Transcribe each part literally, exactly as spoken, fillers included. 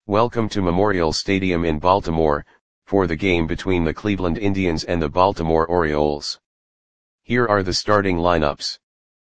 Welcome to Memorial Stadium in Baltimore, for the game between the Cleveland Indians and the Baltimore Orioles. Here are the starting lineups.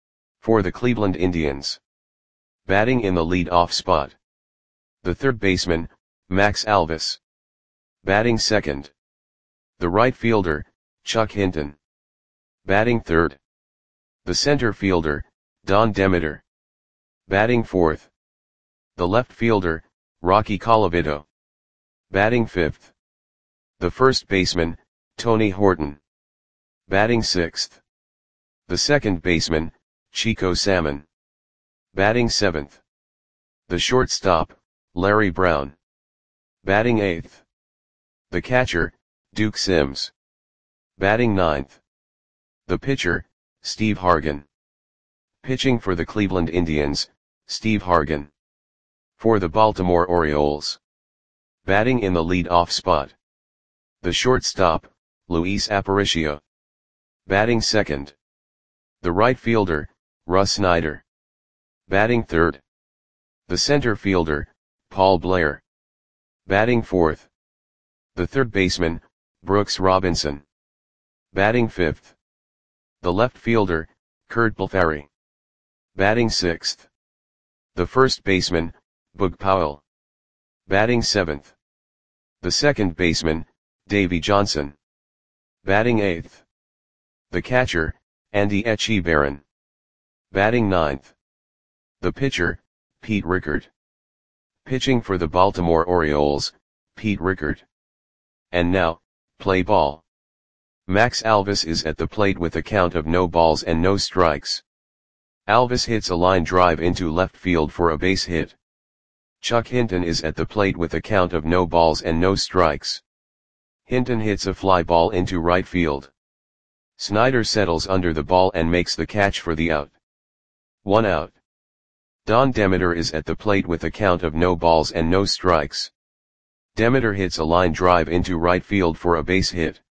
For the Cleveland Indians. Batting in the lead-off spot. The third baseman, Max Alvis. Batting second. The right fielder, Chuck Hinton. Batting third. The center fielder, Don Demeter. Batting fourth. The left fielder, Rocky Colavito. Batting fifth. The first baseman, Tony Horton. Batting sixth. The second baseman, Chico Salmon. Batting seventh. The shortstop, Larry Brown. Batting eighth. The catcher, Duke Sims. Batting ninth. The pitcher, Steve Hargan. Pitching for the Cleveland Indians, Steve Hargan. For the Baltimore Orioles. Batting in the lead-off spot. The shortstop, Luis Aparicio. Batting second. The right fielder, Russ Snyder. Batting third. The center fielder, Paul Blair. Batting fourth. The third baseman, Brooks Robinson. Batting fifth. The left fielder, Curt Blefary. Batting sixth. The first baseman, Boog Powell. Batting seventh. The second baseman, Davey Johnson. Batting eighth. The catcher, Andy Etchebarren. Batting ninth. The pitcher, Pete Rickard. Pitching for the Baltimore Orioles, Pete Rickard. And now, play ball. Max Alvis is at the plate with a count of no balls and no strikes. Alvis hits a line drive into left field for a base hit. Chuck Hinton is at the plate with a count of no balls and no strikes. Hinton hits a fly ball into right field. Snyder settles under the ball and makes the catch for the out. One out. Don Demeter is at the plate with a count of no balls and no strikes. Demeter hits a line drive into right field for a base hit.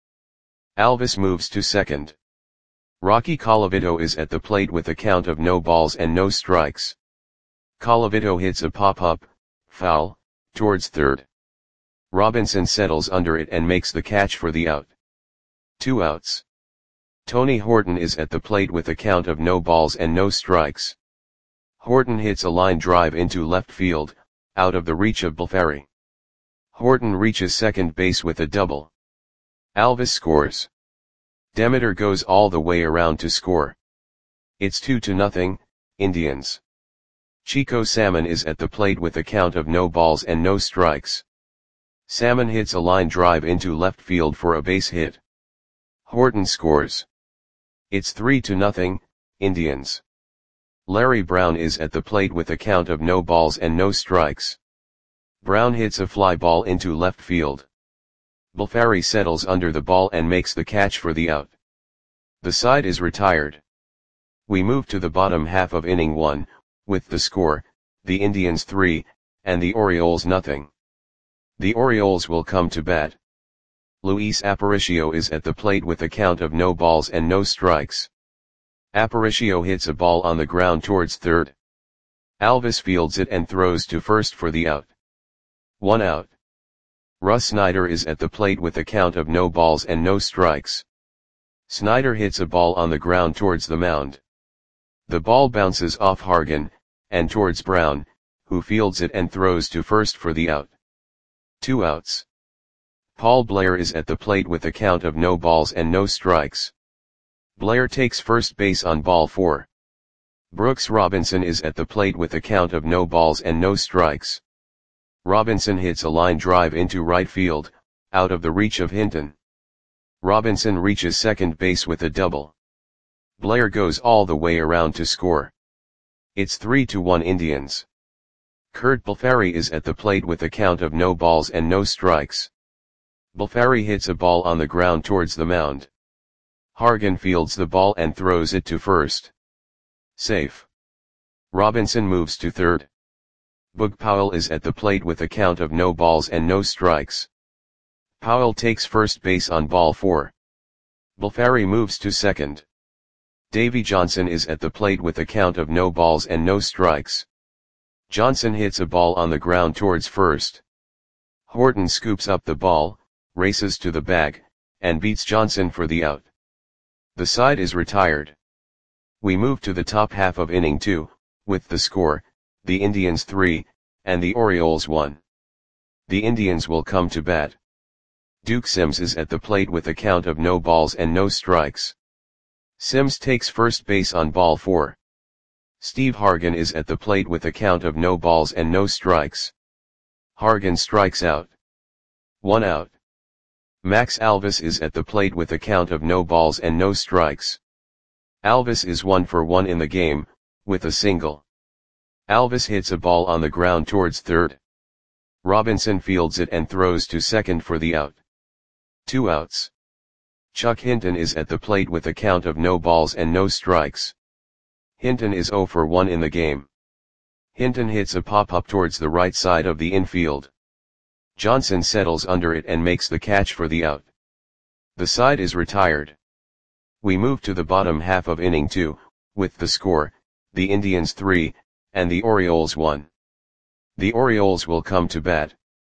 Alvis moves to second. Rocky Colavito is at the plate with a count of no balls and no strikes. Colavito hits a pop-up, foul, towards third. Robinson settles under it and makes the catch for the out. Two outs. Tony Horton is at the plate with a count of no balls and no strikes. Horton hits a line drive into left field, out of the reach of Blefary. Horton reaches second base with a double. Alvis scores. Demeter goes all the way around to score. It's two to nothing, Indians. Chico Salmon is at the plate with a count of no balls and no strikes. Salmon hits a line drive into left field for a base hit. Horton scores. It's three to nothing, Indians. Larry Brown is at the plate with a count of no balls and no strikes. Brown hits a fly ball into left field. Blefary settles under the ball and makes the catch for the out. The side is retired. We move to the bottom half of inning one, with the score, the Indians three, and the Orioles nothing. The Orioles will come to bat. Luis Aparicio is at the plate with a count of no balls and no strikes. Aparicio hits a ball on the ground towards third. Alvis fields it and throws to first for the out. One out. Russ Snyder is at the plate with a count of no balls and no strikes. Snyder hits a ball on the ground towards the mound. The ball bounces off Hargan, and towards Brown, who fields it and throws to first for the out. Two outs. Paul Blair is at the plate with a count of no balls and no strikes. Blair takes first base on ball four. Brooks Robinson is at the plate with a count of no balls and no strikes. Robinson hits a line drive into right field, out of the reach of Hinton. Robinson reaches second base with a double. Blair goes all the way around to score. It's three to one Indians. Curt Blefary is at the plate with a count of no balls and no strikes. Blefary hits a ball on the ground towards the mound. Hargan fields the ball and throws it to first. Safe. Robinson moves to third. Boog Powell is at the plate with a count of no balls and no strikes. Powell takes first base on ball four. Blefary moves to second. Davey Johnson is at the plate with a count of no balls and no strikes. Johnson hits a ball on the ground towards first. Horton scoops up the ball, races to the bag, and beats Johnson for the out. The side is retired. We move to the top half of inning two, with the score, the Indians three, and the Orioles one. The Indians will come to bat. Duke Sims is at the plate with a count of no balls and no strikes. Sims takes first base on ball four. Steve Hargan is at the plate with a count of no balls and no strikes. Hargan strikes out. One out. Max Alvis is at the plate with a count of no balls and no strikes. Alvis is one for one in the game, with a single. Alvis hits a ball on the ground towards third. Robinson fields it and throws to second for the out. Two outs. Chuck Hinton is at the plate with a count of no balls and no strikes. Hinton is zero for one in the game. Hinton hits a pop-up towards the right side of the infield. Johnson settles under it and makes the catch for the out. The side is retired. We move to the bottom half of inning two, with the score, the Indians three, and the Orioles one. The Orioles will come to bat.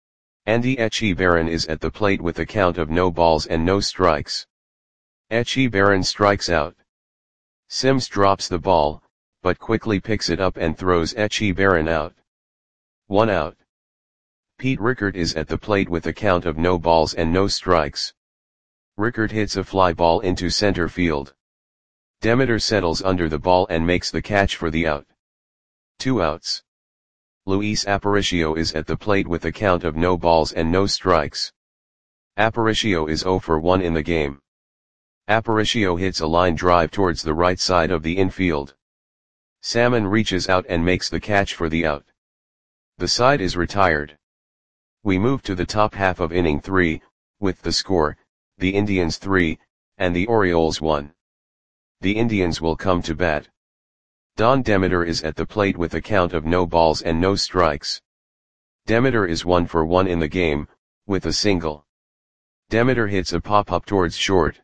Andy Etchebarren is at the plate with a count of no balls and no strikes. Etchebarren strikes out. Sims drops the ball, but quickly picks it up and throws Etchebarren out. One out. Pete Rickard is at the plate with a count of no balls and no strikes. Rickard hits a fly ball into center field. Demeter settles under the ball and makes the catch for the out. Two outs. Luis Aparicio is at the plate with a count of no balls and no strikes. Aparicio is zero for one in the game. Aparicio hits a line drive towards the right side of the infield. Salmon reaches out and makes the catch for the out. The side is retired. We move to the top half of inning three, with the score, the Indians three, and the Orioles one. The Indians will come to bat. Don Demeter is at the plate with a count of no balls and no strikes. Demeter is one for one in the game, with a single. Demeter hits a pop-up towards short.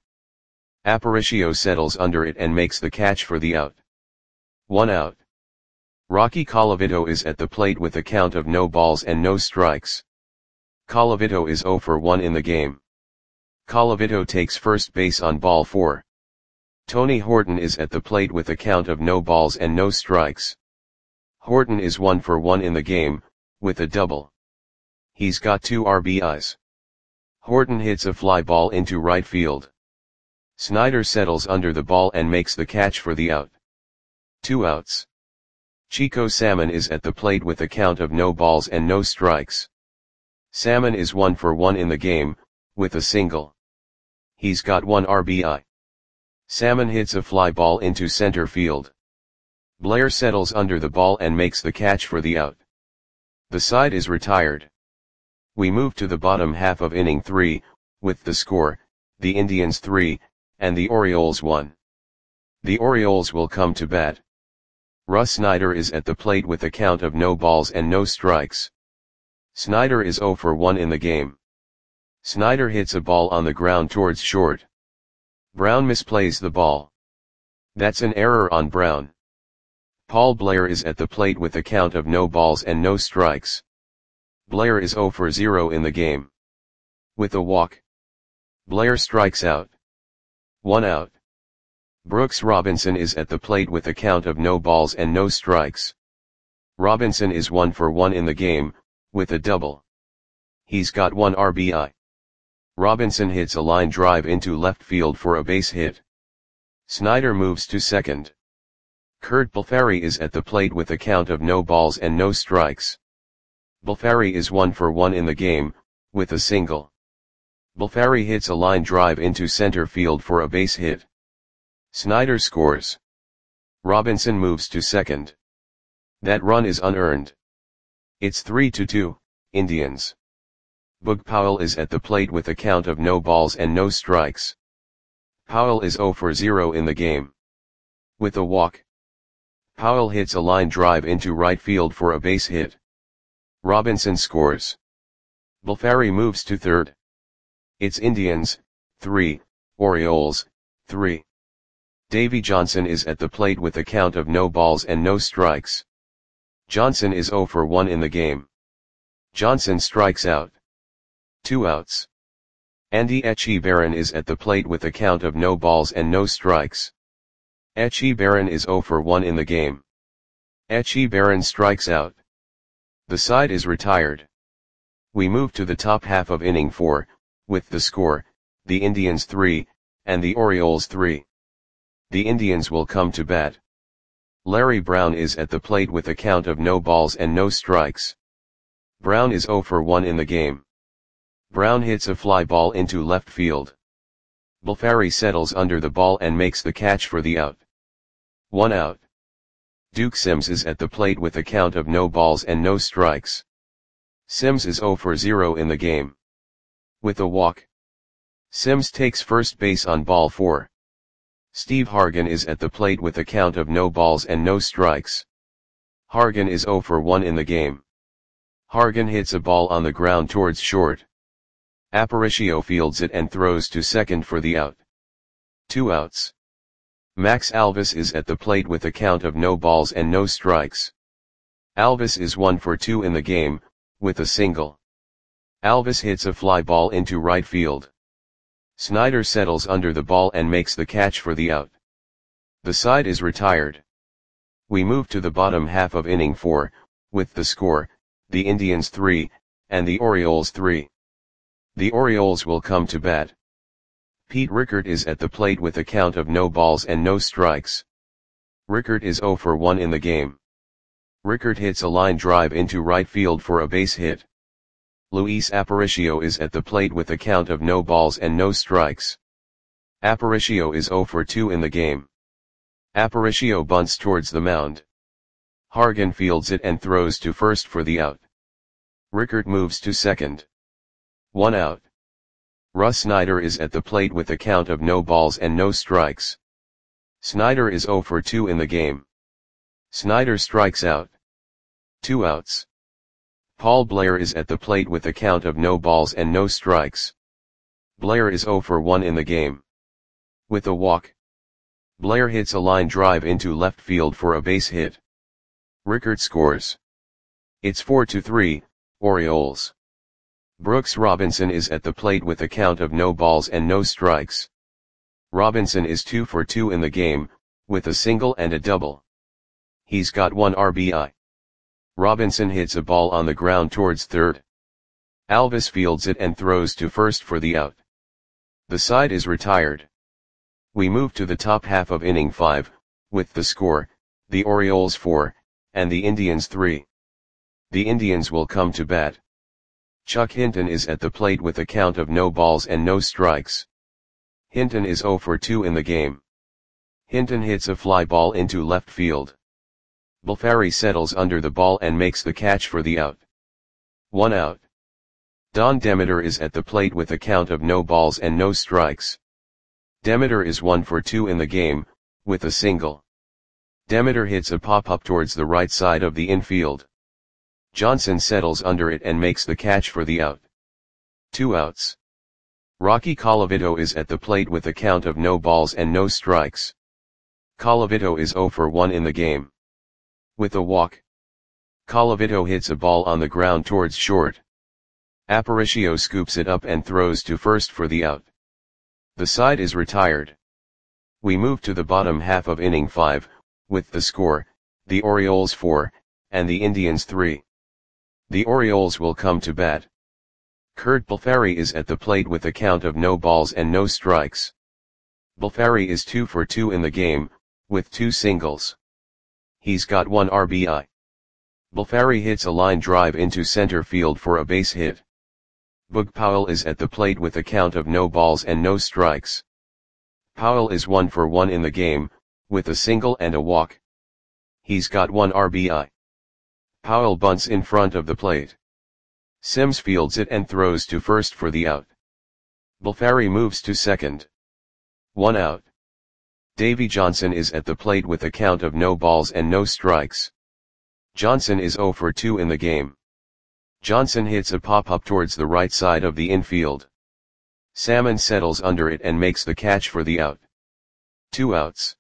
Aparicio settles under it and makes the catch for the out. One out. Rocky Colavito is at the plate with a count of no balls and no strikes. Colavito is zero for one in the game. Colavito takes first base on ball four. Tony Horton is at the plate with a count of no balls and no strikes. Horton is one for one in the game, with a double. He's got two R B Is. Horton hits a fly ball into right field. Snyder settles under the ball and makes the catch for the out. Two outs. Chico Salmon is at the plate with a count of no balls and no strikes. Salmon is one for one in the game, with a single. He's got one R B I. Salmon hits a fly ball into center field. Blair settles under the ball and makes the catch for the out. The side is retired. We move to the bottom half of inning three, with the score, the Indians three, and the Orioles one. The Orioles will come to bat. Russ Snyder is at the plate with a count of no balls and no strikes. Snyder is zero for one in the game. Snyder hits a ball on the ground towards short. Brown misplays the ball. That's an error on Brown. Paul Blair is at the plate with a count of no balls and no strikes. Blair is zero for zero in the game. With a walk. Blair strikes out. One out. Brooks Robinson is at the plate with a count of no balls and no strikes. Robinson is one for one in the game, with a double. He's got one R B I. Robinson hits a line drive into left field for a base hit. Snyder moves to second. Kurt Balfari is at the plate with a count of no balls and no strikes. Balfari is one for one in the game, with a single. Balfari hits a line drive into center field for a base hit. Snyder scores. Robinson moves to second. That run is unearned. It's three to two, Indians. Boog Powell is at the plate with a count of no balls and no strikes. Powell is zero for zero in the game. With a walk. Powell hits a line drive into right field for a base hit. Robinson scores. Balfari moves to third. It's Indians, three, Orioles, three. Davy Johnson is at the plate with a count of no balls and no strikes. Johnson is zero for one in the game. Johnson strikes out. Two outs. Andy Etchebarren is at the plate with a count of no balls and no strikes. Etchebarren is zero for one in the game. Etchebarren strikes out. The side is retired. We move to the top half of inning four, with the score, the Indians three, and the Orioles three. The Indians will come to bat. Larry Brown is at the plate with a count of no balls and no strikes. Brown is zero for one in the game. Brown hits a fly ball into left field. Balfari settles under the ball and makes the catch for the out. One out. Duke Sims is at the plate with a count of no balls and no strikes. Sims is zero for zero in the game. With a walk. Sims takes first base on ball four. Steve Hargan is at the plate with a count of no balls and no strikes. Hargan is zero for one in the game. Hargan hits a ball on the ground towards short. Aparicio fields it and throws to second for the out. Two outs. Max Alvis is at the plate with a count of no balls and no strikes. Alvis is one for two in the game, with a single. Alvis hits a fly ball into right field. Snyder settles under the ball and makes the catch for the out. The side is retired. We move to the bottom half of inning four, with the score, the Indians three, and the Orioles three. The Orioles will come to bat. Pete Rickert is at the plate with a count of no balls and no strikes. Rickert is zero for one in the game. Rickert hits a line drive into right field for a base hit. Luis Aparicio is at the plate with a count of no balls and no strikes. Aparicio is zero for two in the game. Aparicio bunts towards the mound. Hargan fields it and throws to first for the out. Rickert moves to second. One out. Russ Snyder is at the plate with a count of no balls and no strikes. Snyder is zero for two in the game. Snyder strikes out. Two outs. Paul Blair is at the plate with a count of no balls and no strikes. Blair is zero for one in the game. With a walk. Blair hits a line drive into left field for a base hit. Rickert scores. It's four to three, Orioles. Brooks Robinson is at the plate with a count of no balls and no strikes. Robinson is two for two in the game, with a single and a double. He's got one R B I. Robinson hits a ball on the ground towards third. Alvis fields it and throws to first for the out. The side is retired. We move to the top half of inning five, with the score, the Orioles four, and the Indians three. The Indians will come to bat. Chuck Hinton is at the plate with a count of no balls and no strikes. Hinton is zero for two in the game. Hinton hits a fly ball into left field. Balfari settles under the ball and makes the catch for the out. One out. Don Demeter is at the plate with a count of no balls and no strikes. Demeter is one for two in the game, with a single. Demeter hits a pop-up towards the right side of the infield. Johnson settles under it and makes the catch for the out. Two outs. Rocky Colavito is at the plate with a count of no balls and no strikes. Colavito is zero for one in the game. With a walk. Colavito hits a ball on the ground towards short. Aparicio scoops it up and throws to first for the out. The side is retired. We move to the bottom half of inning five, with the score, the Orioles four, and the Indians three. The Orioles will come to bat. Kurt Balfari is at the plate with a count of no balls and no strikes. Balfari is two for two in the game, with two singles. He's got one R B I. Balfari hits a line drive into center field for a base hit. Boog Powell is at the plate with a count of no balls and no strikes. Powell is one for one in the game, with a single and a walk. He's got one R B I. Powell bunts in front of the plate. Sims fields it and throws to first for the out. Balfari moves to second. One out. Davy Johnson is at the plate with a count of no balls and no strikes. Johnson is zero for two in the game. Johnson hits a pop-up towards the right side of the infield. Salmon settles under it and makes the catch for the out. Two outs.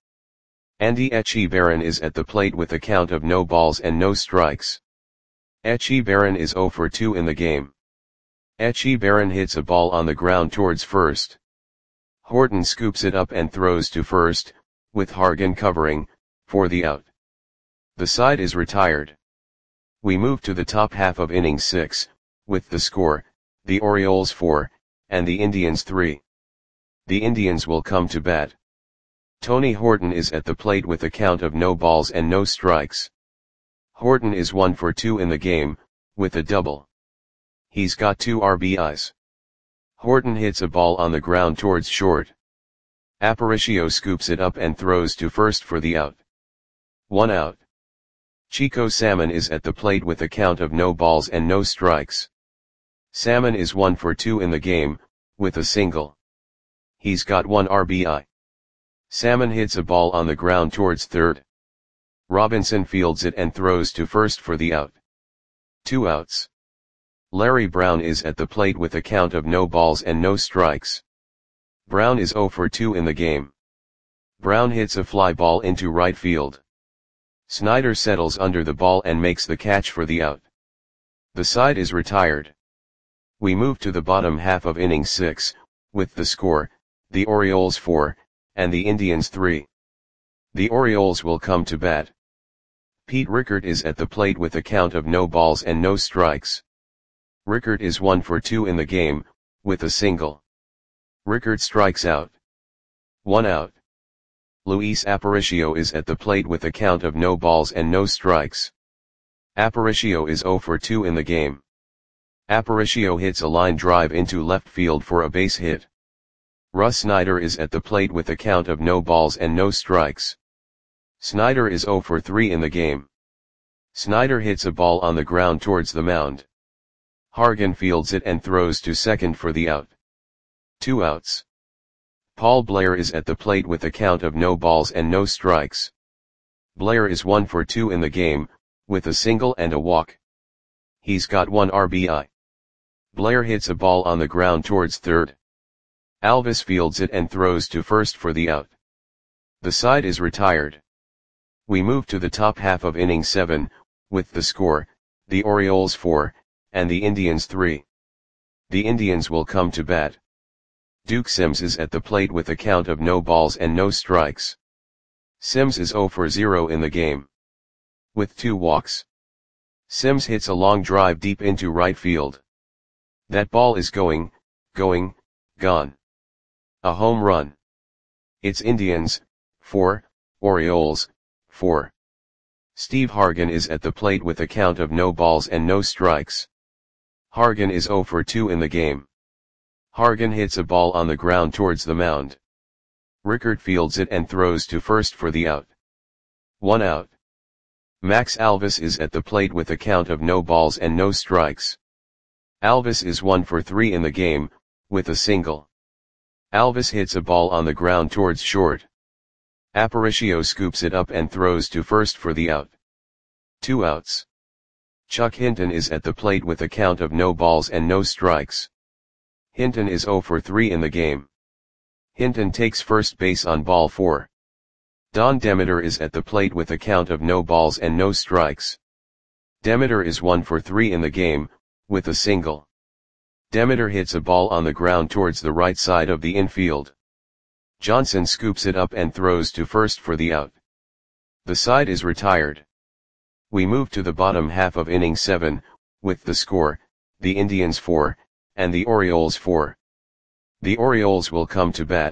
Andy Etchebarren is at the plate with a count of no balls and no strikes. Etchebarren is zero for two in the game. Etchie Barron hits a ball on the ground towards first. Horton scoops it up and throws to first, with Hargan covering, for the out. The side is retired. We move to the top half of innings six, with the score, the Orioles four, and the Indians three. The Indians will come to bat. Tony Horton is at the plate with a count of no balls and no strikes. Horton is one for two in the game, with a double. He's got two R B Is. Horton hits a ball on the ground towards short. Aparicio scoops it up and throws to first for the out. One out. Chico Salmon is at the plate with a count of no balls and no strikes. Salmon is one for two in the game, with a single. He's got one R B I. Salmon hits a ball on the ground towards third. Robinson fields it and throws to first for the out. Two outs. Larry Brown is at the plate with a count of no balls and no strikes. Brown is zero for two in the game. Brown hits a fly ball into right field. Snyder settles under the ball and makes the catch for the out. The side is retired. We move to the bottom half of inning six, with the score, the Orioles four, and the Indians three. The Orioles will come to bat. Pete Rickert is at the plate with a count of no balls and no strikes. Rickert is one for two in the game, with a single. Rickert strikes out. One out. Luis Aparicio is at the plate with a count of no balls and no strikes. Aparicio is zero for two in the game. Aparicio hits a line drive into left field for a base hit. Russ Snyder is at the plate with a count of no balls and no strikes. Snyder is zero for three in the game. Snyder hits a ball on the ground towards the mound. Hargan fields it and throws to second for the out. Two outs. Paul Blair is at the plate with a count of no balls and no strikes. Blair is one for two in the game, with a single and a walk. He's got one R B I. Blair hits a ball on the ground towards third. Alvis fields it and throws to first for the out. The side is retired. We move to the top half of inning seven, with the score, the Orioles four, and the Indians three. The Indians will come to bat. Duke Sims is at the plate with a count of no balls and no strikes. Sims is zero for zero in the game. With two walks. Sims hits a long drive deep into right field. That ball is going, going, gone. A home run. It's Indians, four, Orioles, four. Steve Hargan is at the plate with a count of no balls and no strikes. Hargan is zero for two in the game. Hargan hits a ball on the ground towards the mound. Rickert fields it and throws to first for the out. One out. Max Alvis is at the plate with a count of no balls and no strikes. Alvis is one for three in the game, with a single. Alvis hits a ball on the ground towards short. Aparicio scoops it up and throws to first for the out. Two outs. Chuck Hinton is at the plate with a count of no balls and no strikes. Hinton is zero for three in the game. Hinton takes first base on ball four. Don Demeter is at the plate with a count of no balls and no strikes. Demeter is one for three in the game, with a single. Demeter hits a ball on the ground towards the right side of the infield. Johnson scoops it up and throws to first for the out. The side is retired. We move to the bottom half of inning seven, with the score, the Indians four, and the Orioles four. The Orioles will come to bat.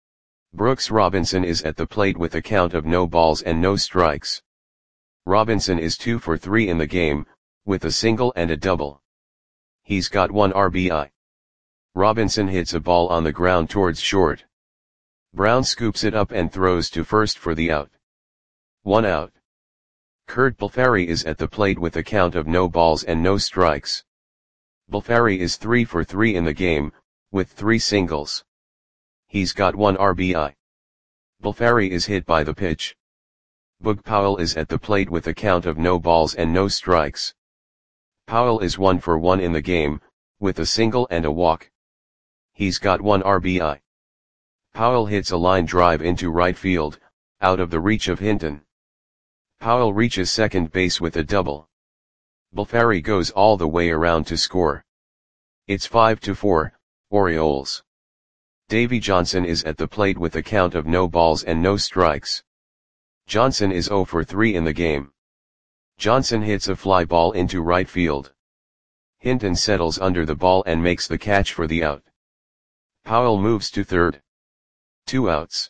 Brooks Robinson is at the plate with a count of no balls and no strikes. Robinson is two for three in the game, with a single and a double. He's got one R B I. Robinson hits a ball on the ground towards short. Brown scoops it up and throws to first for the out. One out. Kurt Balfari is at the plate with a count of no balls and no strikes. Balfari is three for three in the game, with three singles. He's got one R B I. Balfari is hit by the pitch. Boog Powell is at the plate with a count of no balls and no strikes. Powell is one for one in the game, with a single and a walk. He's got one R B I. Powell hits a line drive into right field, out of the reach of Hinton. Powell reaches second base with a double. Balfari goes all the way around to score. It's five to four, Orioles. Davy Johnson is at the plate with a count of no balls and no strikes. Johnson is zero for three in the game. Johnson hits a fly ball into right field. Hinton settles under the ball and makes the catch for the out. Powell moves to third. Two outs.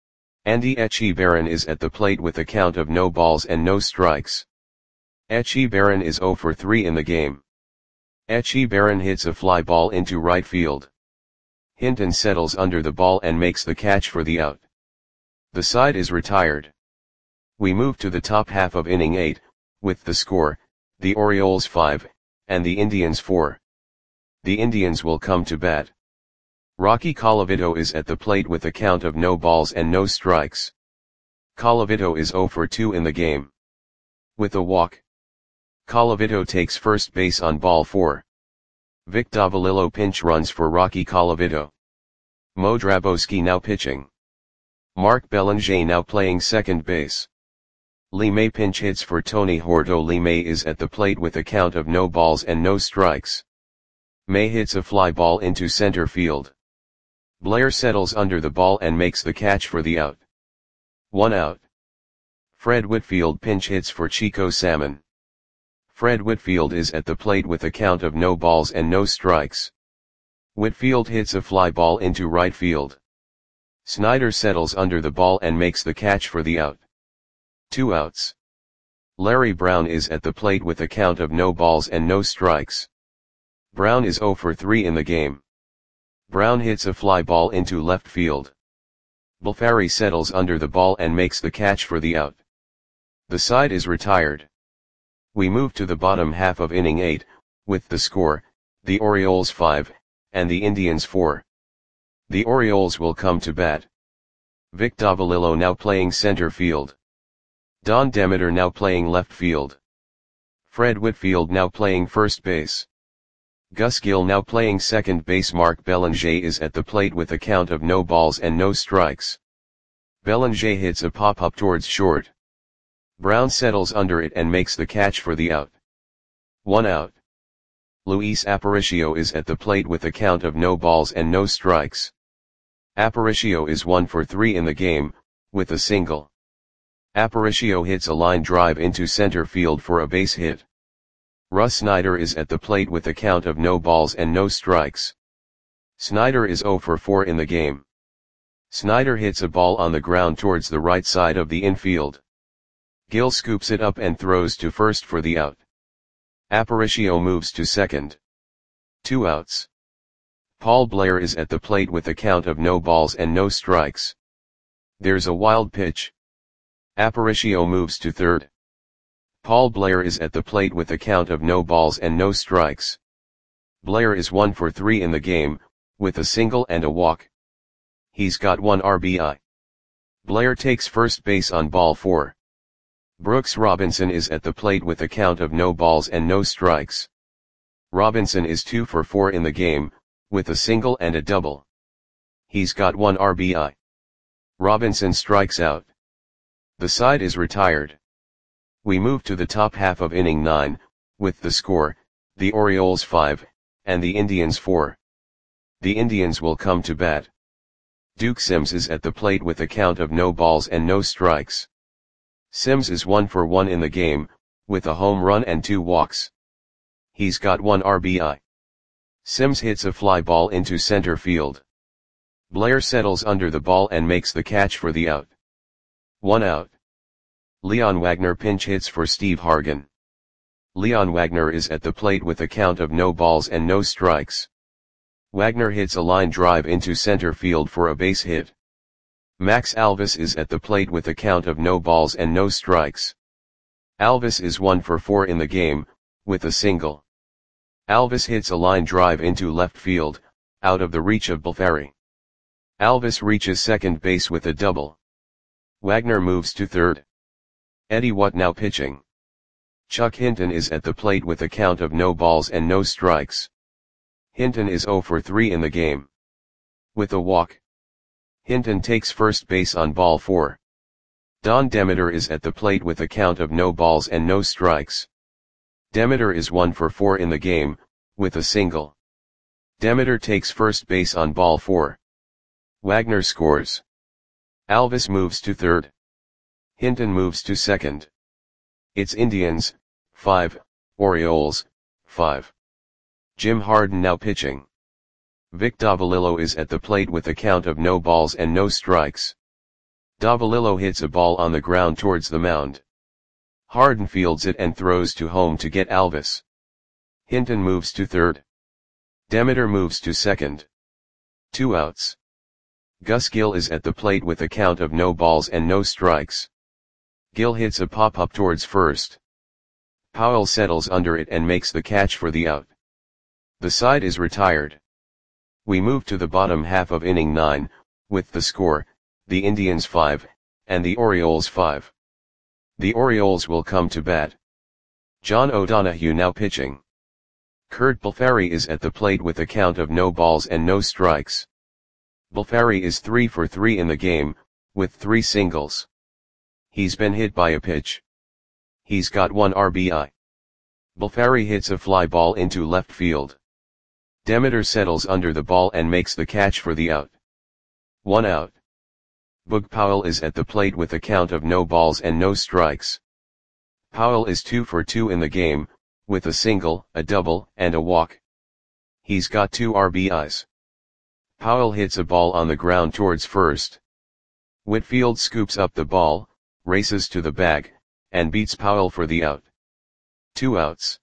Andy Etchebarren is at the plate with a count of no balls and no strikes. Etchebarren is zero for three in the game. Etchebarren hits a fly ball into right field. Hinton settles under the ball and makes the catch for the out. The side is retired. We move to the top half of inning eight, with the score, the Orioles five, and the Indians four. The Indians will come to bat. Rocky Colavito is at the plate with a count of no balls and no strikes. Colavito is zero for two in the game. With a walk. Colavito takes first base on ball four. Vic Davalillo pinch runs for Rocky Colavito. Mo Drabowski now pitching. Mark Belanger now playing second base. Lee May pinch hits for Tony Horto. Lee May is at the plate with a count of no balls and no strikes. May hits a fly ball into center field. Blair settles under the ball and makes the catch for the out. One out. Fred Whitfield pinch hits for Chico Salmon. Fred Whitfield is at the plate with a count of no balls and no strikes. Whitfield hits a fly ball into right field. Snyder settles under the ball and makes the catch for the out. Two outs. Larry Brown is at the plate with a count of no balls and no strikes. Brown is zero for three in the game. Brown hits a fly ball into left field. Bulfari settles under the ball and makes the catch for the out. The side is retired. We move to the bottom half of inning eight, with the score, the Orioles five, and the Indians four. The Orioles will come to bat. Vic Davalillo now playing center field. Don Demeter now playing left field. Fred Whitfield now playing first base. Gus Gill now playing second base. Mark Belanger is at the plate with a count of no balls and no strikes. Belanger hits a pop-up towards short. Brown settles under it and makes the catch for the out. One out. Luis Aparicio is at the plate with a count of no balls and no strikes. Aparicio is one for three in the game, with a single. Aparicio hits a line drive into center field for a base hit. Russ Snyder is at the plate with a count of no balls and no strikes. Snyder is zero for four in the game. Snyder hits a ball on the ground towards the right side of the infield. Gill scoops it up and throws to first for the out. Aparicio moves to second. Two outs. Paul Blair is at the plate with a count of no balls and no strikes. There's a wild pitch. Aparicio moves to third. Paul Blair is at the plate with a count of no balls and no strikes. Blair is one for three in the game, with a single and a walk. He's got one R B I. Blair takes first base on ball four. Brooks Robinson is at the plate with a count of no balls and no strikes. Robinson is two for four in the game, with a single and a double. He's got one R B I. Robinson strikes out. The side is retired. We move to the top half of inning nine, with the score, the Orioles five, and the Indians four. The Indians will come to bat. Duke Sims is at the plate with a count of no balls and no strikes. Sims is one for one in the game, with a home run and two walks. He's got one R B I. Sims hits a fly ball into center field. Blair settles under the ball and makes the catch for the out. One out. Leon Wagner pinch hits for Steve Hargan. Leon Wagner is at the plate with a count of no balls and no strikes. Wagner hits a line drive into center field for a base hit. Max Alvis is at the plate with a count of no balls and no strikes. Alvis is one for four in the game, with a single. Alvis hits a line drive into left field, out of the reach of Bulfari. Alvis reaches second base with a double. Wagner moves to third. Eddie Watt now pitching. Chuck Hinton is at the plate with a count of no balls and no strikes. Hinton is zero for three in the game. With a walk. Hinton takes first base on ball four. Don Demeter is at the plate with a count of no balls and no strikes. Demeter is one for four in the game, with a single. Demeter takes first base on ball four. Wagner scores. Alvis moves to third. Hinton moves to second. It's Indians, five, Orioles, five. Jim Harden now pitching. Vic Davalillo is at the plate with a count of no balls and no strikes. Davalillo hits a ball on the ground towards the mound. Harden fields it and throws to home to get Alvis. Hinton moves to third. Demeter moves to second. Two outs. Gus Gill is at the plate with a count of no balls and no strikes. Gill hits a pop-up towards first. Powell settles under it and makes the catch for the out. The side is retired. We move to the bottom half of inning nine, with the score, the Indians five, and the Orioles five. The Orioles will come to bat. John O'Donohue now pitching. Curt Balfari is at the plate with a count of no balls and no strikes. Balfari is three for three in the game, with three singles. He's been hit by a pitch. He's got one R B I. Balfari hits a fly ball into left field. Demeter settles under the ball and makes the catch for the out. One out. Boog Powell is at the plate with a count of no balls and no strikes. Powell is two for two in the game, with a single, a double, and a walk. He's got two R B Is. Powell hits a ball on the ground towards first. Whitfield scoops up the ball, races to the bag, and beats Powell for the out. Two outs.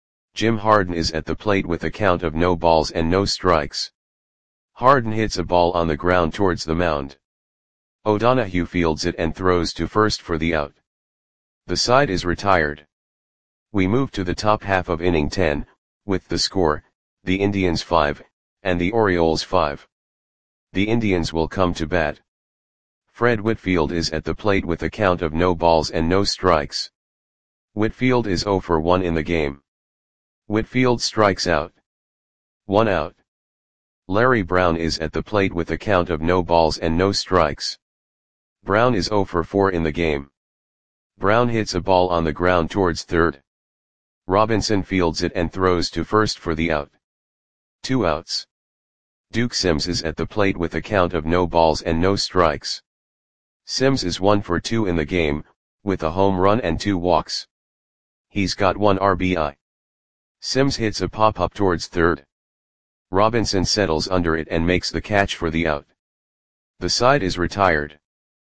Jim Harden is at the plate with a count of no balls and no strikes. Harden hits a ball on the ground towards the mound. O'Donohue fields it and throws to first for the out. The side is retired. We move to the top half of inning ten, with the score, the Indians five, and the Orioles five. The Indians will come to bat. Fred Whitfield is at the plate with a count of no balls and no strikes. Whitfield is zero for one in the game. Whitfield strikes out. One out. Larry Brown is at the plate with a count of no balls and no strikes. Brown is zero for four in the game. Brown hits a ball on the ground towards third. Robinson fields it and throws to first for the out. Two outs. Duke Sims is at the plate with a count of no balls and no strikes. Sims is one for two in the game, with a home run and two walks. He's got one R B I. Sims hits a pop-up towards third. Robinson settles under it and makes the catch for the out. The side is retired.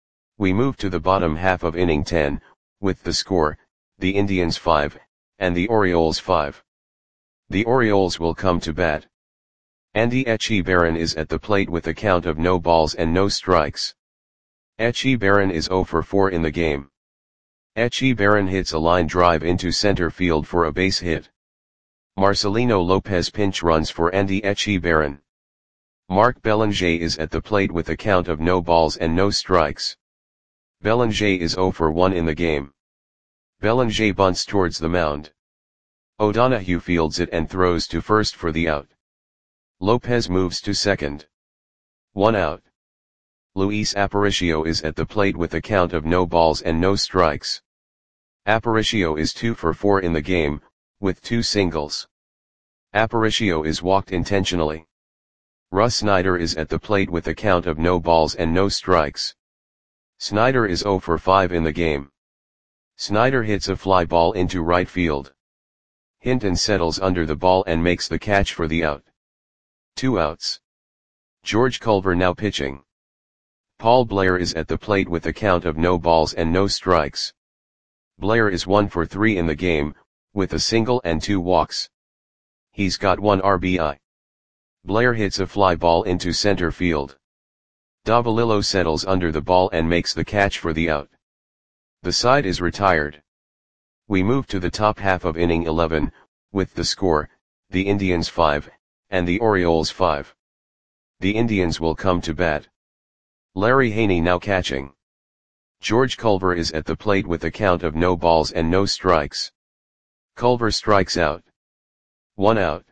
We move to the bottom half of inning ten, with the score, the Indians five, and the Orioles five. The Orioles will come to bat. Andy Etchebarren is at the plate with a count of no balls and no strikes. Etchebarren is zero for four in the game. Etchebarren hits a line drive into center field for a base hit. Marcelino Lopez pinch runs for Andy Etchebarren. Mark Belanger is at the plate with a count of no balls and no strikes. Belanger is zero for one in the game. Belanger bunts towards the mound. O'Donohue fields it and throws to first for the out. Lopez moves to second. One out. Luis Aparicio is at the plate with a count of no balls and no strikes. Aparicio is two for four in the game, with two singles. Aparicio is walked intentionally. Russ Snyder is at the plate with a count of no balls and no strikes. Snyder is zero for five in the game. Snyder hits a fly ball into right field. Hinton settles under the ball and makes the catch for the out. Two outs. George Culver now pitching. Paul Blair is at the plate with a count of no balls and no strikes. Blair is one for three in the game, with a single and two walks. He's got one R B I. Blair hits a fly ball into center field. Davalillo settles under the ball and makes the catch for the out. The side is retired. We move to the top half of inning eleven, with the score, the Indians five, and the Orioles five. The Indians will come to bat. Larry Haney now catching. George Culver is at the plate with a count of no balls and no strikes. Culver strikes out. One out.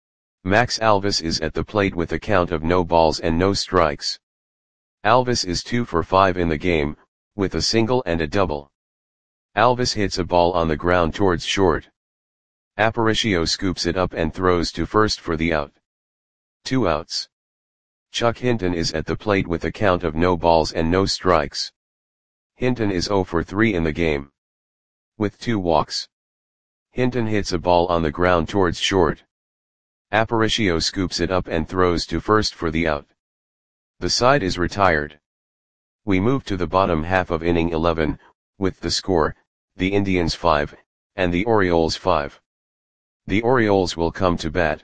Max Alvis is at the plate with a count of no balls and no strikes. Alvis is two for five in the game, with a single and a double. Alvis hits a ball on the ground towards short. Aparicio scoops it up and throws to first for the out. Two outs. Chuck Hinton is at the plate with a count of no balls and no strikes. Hinton is oh for three in the game. With two walks. Hinton hits a ball on the ground towards short. Aparicio scoops it up and throws to first for the out. The side is retired. We move to the bottom half of inning eleven, with the score, the Indians five, and the Orioles five. The Orioles will come to bat.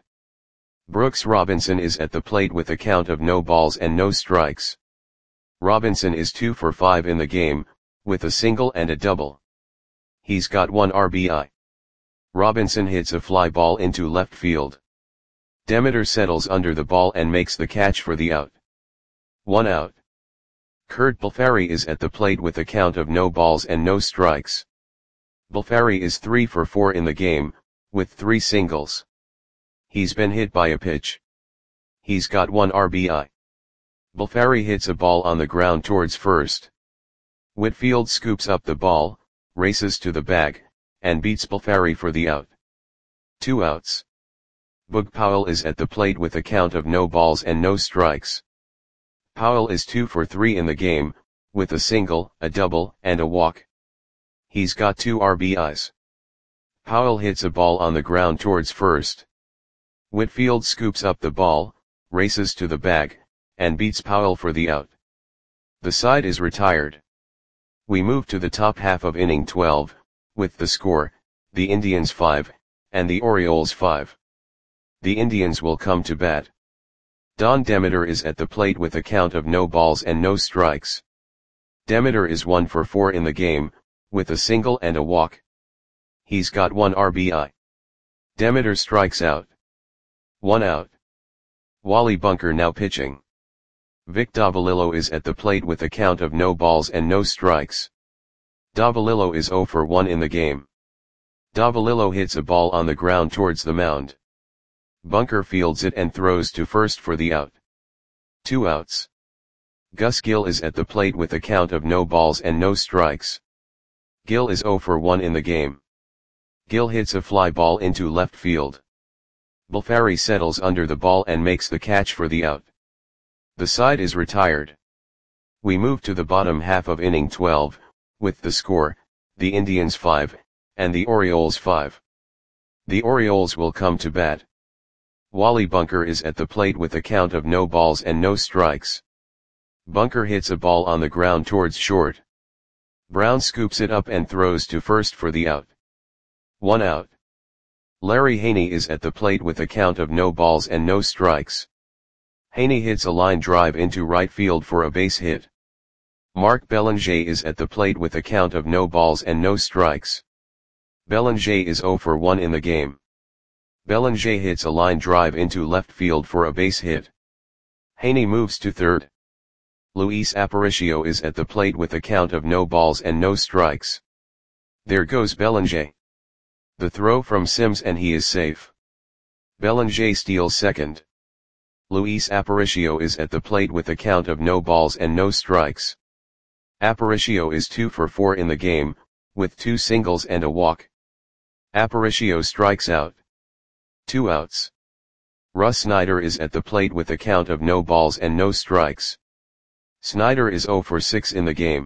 Brooks Robinson is at the plate with a count of no balls and no strikes. Robinson is two for five in the game, with a single and a double. He's got one R B I. Robinson hits a fly ball into left field. Demeter settles under the ball and makes the catch for the out. One out. Curt Balfari is at the plate with a count of no balls and no strikes. Balfari is three for four in the game, with three singles. He's been hit by a pitch. He's got one R B I. Balfari hits a ball on the ground towards first. Whitfield scoops up the ball, races to the bag, and beats Balfari for the out. Two outs. Boog Powell is at the plate with a count of no balls and no strikes. Powell is two for three in the game, with a single, a double, and a walk. He's got two R B Is. Powell hits a ball on the ground towards first. Whitfield scoops up the ball, races to the bag, and beats Powell for the out. The side is retired. We move to the top half of inning twelve, with the score, the Indians five, and the Orioles five. The Indians will come to bat. Don Demeter is at the plate with a count of no balls and no strikes. Demeter is one for four in the game, with a single and a walk. He's got one R B I. Demeter strikes out. One out. Wally Bunker now pitching. Vic Davalillo is at the plate with a count of no balls and no strikes. Davalillo is oh for one in the game. Davalillo hits a ball on the ground towards the mound. Bunker fields it and throws to first for the out. Two outs. Gus Gill is at the plate with a count of no balls and no strikes. Gill is oh for one in the game. Gill hits a fly ball into left field. Balfari settles under the ball and makes the catch for the out. The side is retired. We move to the bottom half of inning twelve, with the score, the Indians five, and the Orioles five. The Orioles will come to bat. Wally Bunker is at the plate with a count of no balls and no strikes. Bunker hits a ball on the ground towards short. Brown scoops it up and throws to first for the out. One out. Larry Haney is at the plate with a count of no balls and no strikes. Haney hits a line drive into right field for a base hit. Mark Belanger is at the plate with a count of no balls and no strikes. Belanger is oh for one in the game. Belanger hits a line drive into left field for a base hit. Haney moves to third. Luis Aparicio is at the plate with a count of no balls and no strikes. There goes Belanger. The throw from Sims and he is safe. Belanger steals second. Luis Aparicio is at the plate with a count of no balls and no strikes. Aparicio is two for four in the game, with two singles and a walk. Aparicio strikes out. Two outs. Russ Snyder is at the plate with a count of no balls and no strikes. Snyder is oh for six in the game.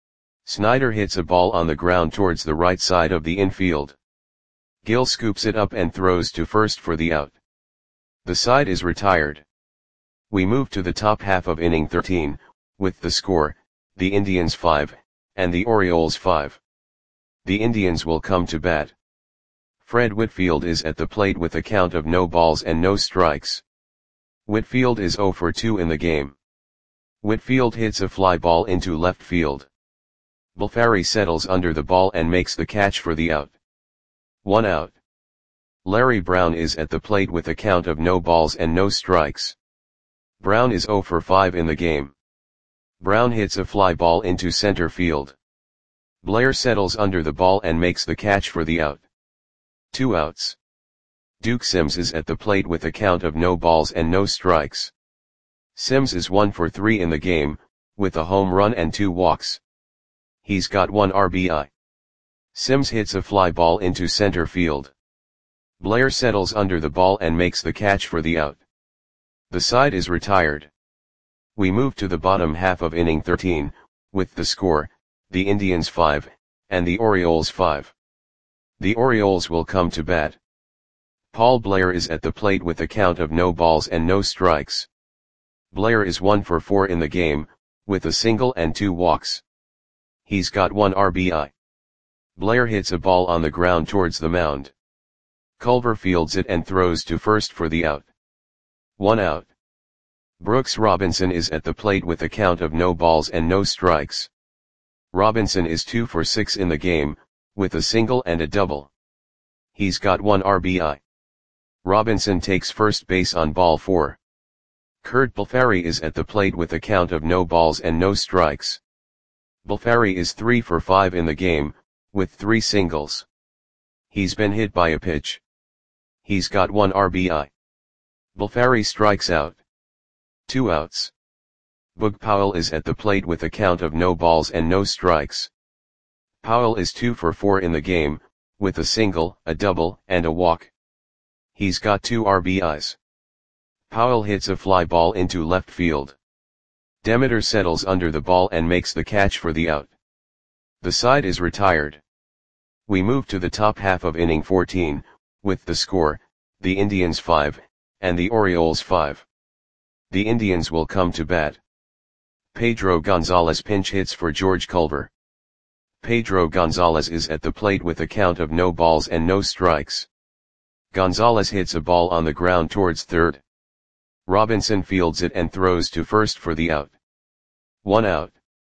Snyder hits a ball on the ground towards the right side of the infield. Gill scoops it up and throws to first for the out. The side is retired. We move to the top half of inning thirteen, with the score, the Indians five, and the Orioles five. The Indians will come to bat. Fred Whitfield is at the plate with a count of no balls and no strikes. Whitfield is oh for two in the game. Whitfield hits a fly ball into left field. Balfari settles under the ball and makes the catch for the out. One out. Larry Brown is at the plate with a count of no balls and no strikes. Brown is oh for five in the game. Brown hits a fly ball into center field. Blair settles under the ball and makes the catch for the out. Two outs. Duke Sims is at the plate with a count of no balls and no strikes. Sims is one for three in the game, with a home run and two walks. He's got one R B I. Sims hits a fly ball into center field. Blair settles under the ball and makes the catch for the out. The side is retired. We move to the bottom half of inning thirteen, with the score, the Indians five, and the Orioles five. The Orioles will come to bat. Paul Blair is at the plate with a count of no balls and no strikes. Blair is one for four in the game, with a single and two walks. He's got one R B I. Blair hits a ball on the ground towards the mound. Culver fields it and throws to first for the out. One out. Brooks Robinson is at the plate with a count of no balls and no strikes. Robinson is two for six in the game, with a single and a double. He's got one R B I. Robinson takes first base on ball four. Curt Balfari is at the plate with a count of no balls and no strikes. Balfari is three for five in the game, with three singles. He's been hit by a pitch. He's got one R B I. Balfari strikes out. Two outs. Boog Powell is at the plate with a count of no balls and no strikes. Powell is two for four in the game, with a single, a double, and a walk. He's got two R B Is. Powell hits a fly ball into left field. Demeter settles under the ball and makes the catch for the out. The side is retired. We move to the top half of inning fourteen, with the score, the Indians five, and the Orioles five. The Indians will come to bat. Pedro Gonzalez pinch hits for George Culver. Pedro Gonzalez is at the plate with a count of no balls and no strikes. Gonzalez hits a ball on the ground towards third. Robinson fields it and throws to first for the out. One out.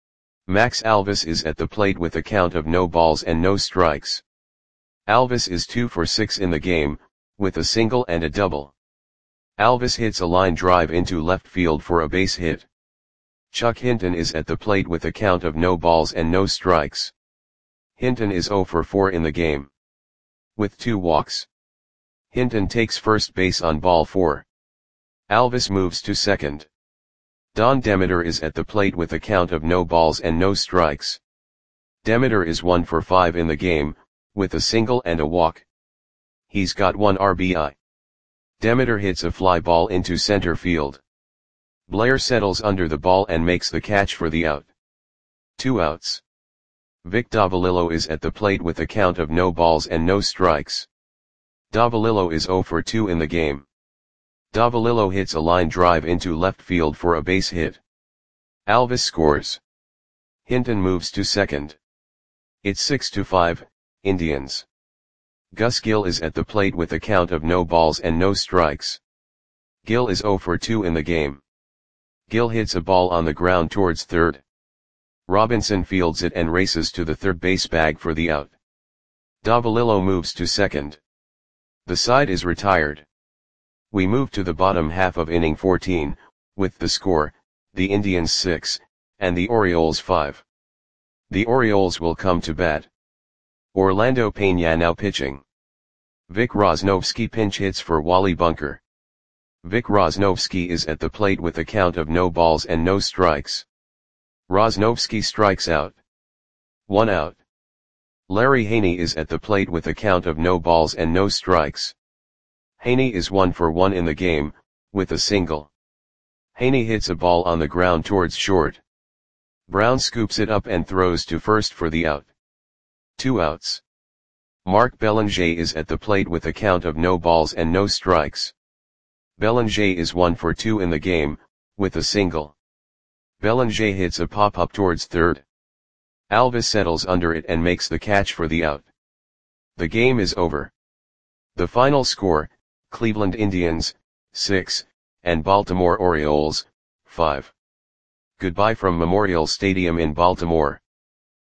Max Alvis is at the plate with a count of no balls and no strikes. Alvis is two for six in the game, with a single and a double. Alvis hits a line drive into left field for a base hit. Chuck Hinton is at the plate with a count of no balls and no strikes. Hinton is zero for four in the game, with two walks. Hinton takes first base on ball four. Alvis moves to second. Don Demeter is at the plate with a count of no balls and no strikes. Demeter is one for five in the game, with a single and a walk. He's got one R B I. Demeter hits a fly ball into center field. Blair settles under the ball and makes the catch for the out. Two outs. Vic Davalillo is at the plate with a count of no balls and no strikes. Davalillo is zero for two in the game. Davalillo hits a line drive into left field for a base hit. Alvis scores. Hinton moves to second. It's six to five, Indians. Gus Gill is at the plate with a count of no balls and no strikes. Gill is zero for two in the game. Gill hits a ball on the ground towards third. Robinson fields it and races to the third base bag for the out. Davalillo moves to second. The side is retired. We move to the bottom half of inning fourteen, with the score, the Indians six, and the Orioles five. The Orioles will come to bat. Orlando Peña now pitching. Vic Rosnovsky pinch hits for Wally Bunker. Vic Rosnovsky is at the plate with a count of no balls and no strikes. Rosnovsky strikes out. One out. Larry Haney is at the plate with a count of no balls and no strikes. Haney is one for one in the game, with a single. Haney hits a ball on the ground towards short. Brown scoops it up and throws to first for the out. Two outs. Mark Belanger is at the plate with a count of no balls and no strikes. Belanger is one for two in the game, with a single. Belanger hits a pop-up towards third. Alvis settles under it and makes the catch for the out. The game is over. The final score, Cleveland Indians, six, and Baltimore Orioles, five. Goodbye from Memorial Stadium in Baltimore.